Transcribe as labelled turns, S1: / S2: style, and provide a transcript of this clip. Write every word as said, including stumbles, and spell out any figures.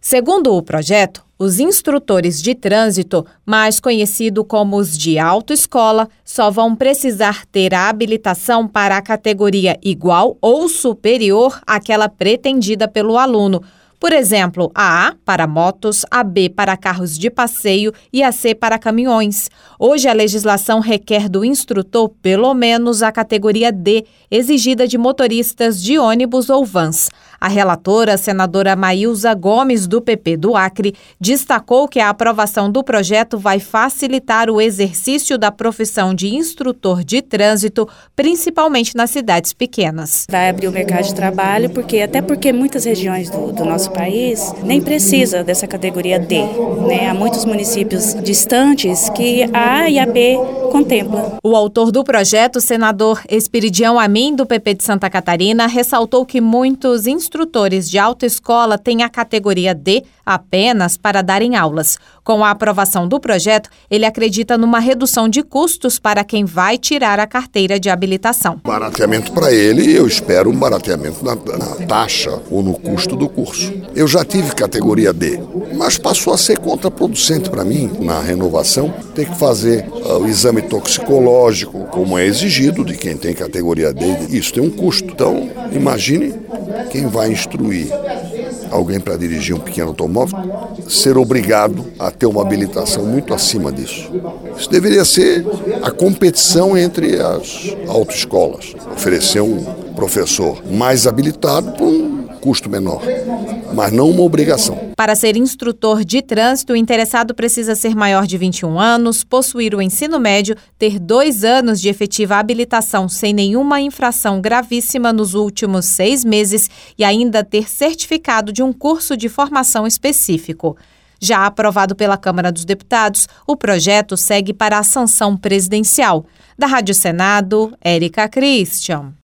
S1: Segundo o projeto, os instrutores de trânsito, mais conhecidos como os de autoescola, só vão precisar ter a habilitação para a categoria igual ou superior àquela pretendida pelo aluno. Por exemplo, a A para motos, a B para carros de passeio e a C para caminhões. Hoje, a legislação requer do instrutor pelo menos a categoria D, exigida de motoristas de ônibus ou vans. A relatora, a senadora Maílza Gomes, do P P do Acre, destacou que a aprovação do projeto vai facilitar o exercício da profissão de instrutor de trânsito, principalmente nas cidades pequenas.
S2: Vai abrir o mercado de trabalho, porque até porque muitas regiões do, do nosso país nem precisa dessa categoria D, né? Há muitos municípios distantes que a A e a B contemplam.
S1: O autor do projeto, o senador Esperidião Amin, do P P de Santa Catarina, ressaltou que muitos instrutores de autoescola têm a categoria D apenas para darem aulas. Com a aprovação do projeto, ele acredita numa redução de custos para quem vai tirar a carteira de habilitação.
S3: Barateamento para ele, eu espero um barateamento na, na taxa ou no custo do curso. Eu já tive categoria D, mas passou a ser contraproducente para mim, na renovação, ter que fazer uh, o exame toxicológico, como é exigido de quem tem categoria D. Isso tem um custo. Então, imagine quem vai instruir alguém para dirigir um pequeno automóvel ser obrigado a ter uma habilitação muito acima disso. Isso deveria ser a competição entre as autoescolas. Oferecer um professor mais habilitado por um custo menor, mas não uma obrigação.
S1: Para ser instrutor de trânsito, o interessado precisa ser maior de vinte e um anos, possuir o ensino médio, ter dois anos de efetiva habilitação sem nenhuma infração gravíssima nos últimos seis meses e ainda ter certificado de um curso de formação específico. Já aprovado pela Câmara dos Deputados, o projeto segue para a sanção presidencial. Da Rádio Senado, Érica Christian.